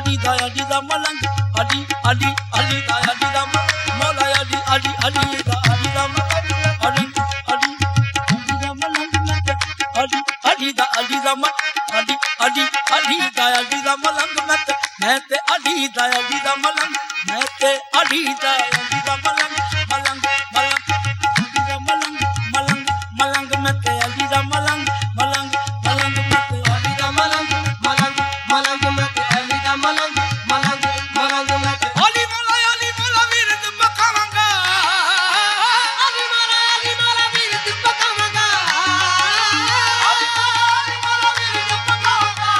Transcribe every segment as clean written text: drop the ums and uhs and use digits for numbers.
Ali da malang, Ali da Mola Ali da malang, Ali da malang मैं ते Ali da malang, मैं ते Ali da malang, malang मैं ते Ali da malang, malang मैं ते Ali da malang, malang मैं ते Ali da malang, malang मैं ते Ali mola ਵੀਰ ਤੇ ਪਕਾਵਾਂਗਾ, Ali mola ਵੀਰ ਤੇ ਪਕਾਵਾਂਗਾ, Ali mola ਵੀਰ ਤੇ ਪਕਾਵਾਂਗਾ,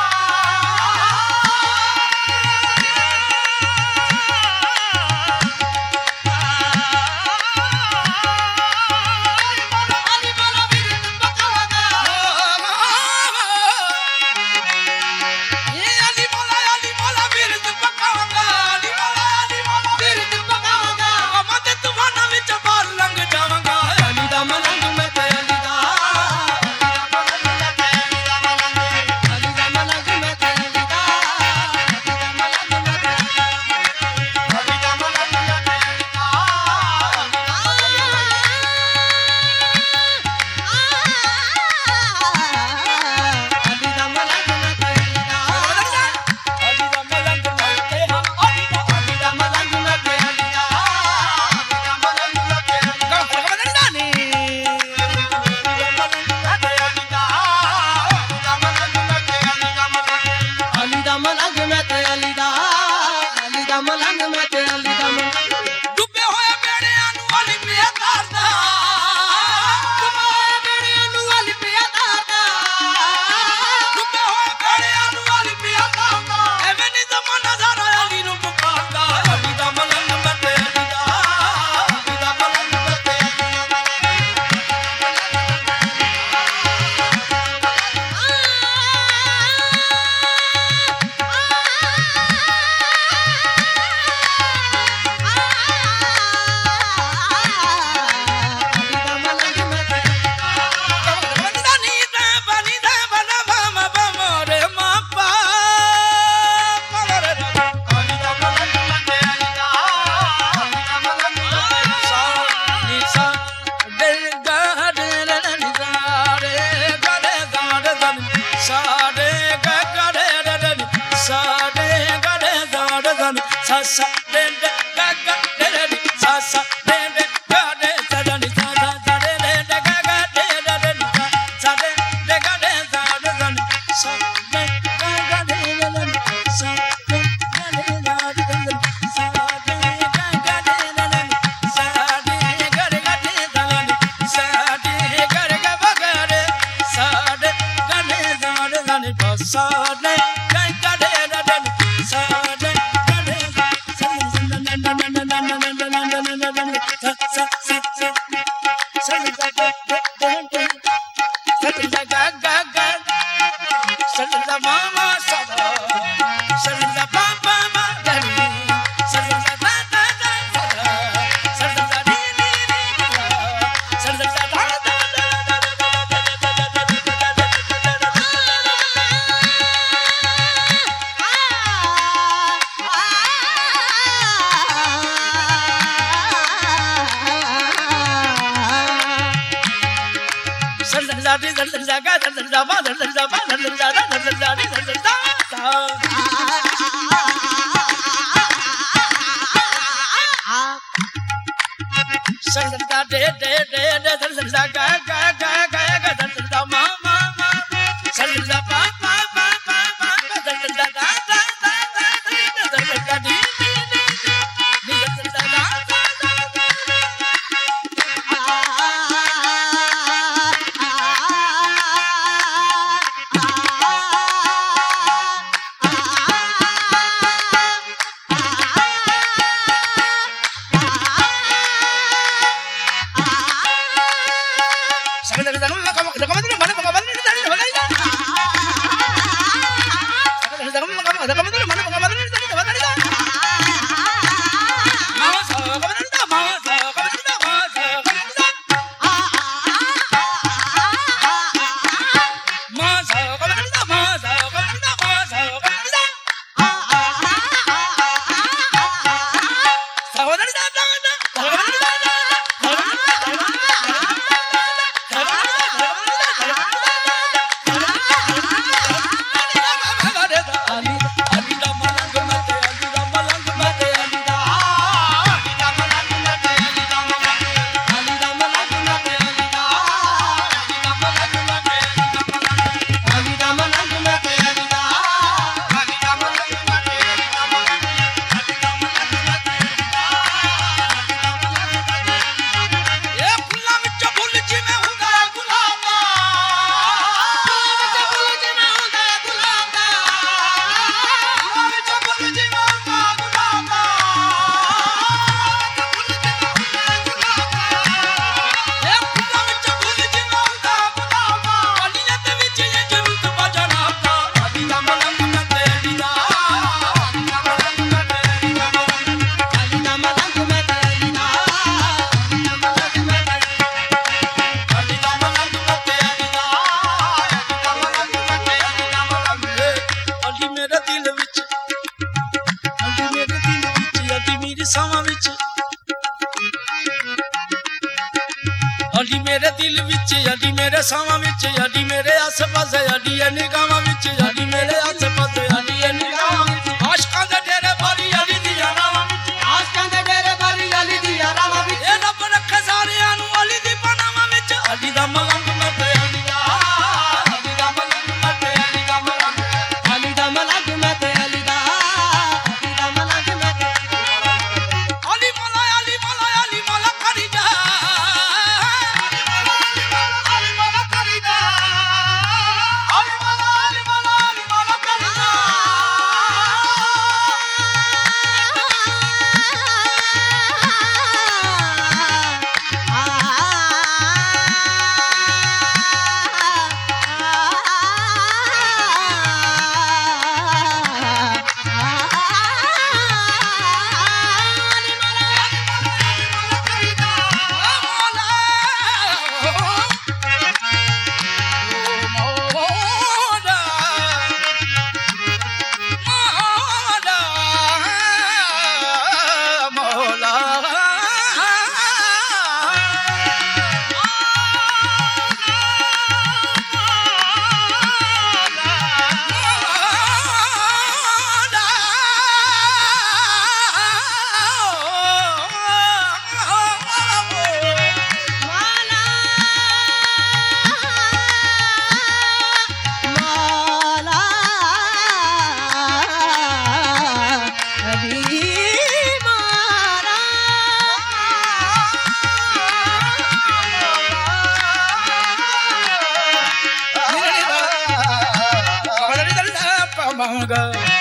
मेरे सावां विच अडी मेरे आस पासे अडी निगाहां विच अडी मेरे आस पासे अडी निगाहां विच आशिकां दे डेरे बारी अली दी रावां विच आशिकां दे डेरे बारी अली दी रावां विच ए रब रखे सारियां नूं अली दी पनावां विच अली दा मलंग मैं ते अली दा मलंग मैं ते अली दा मलंग अली दा मलंग मैं ते अली दा मलंग मैं ते अली मौला करी जा Banga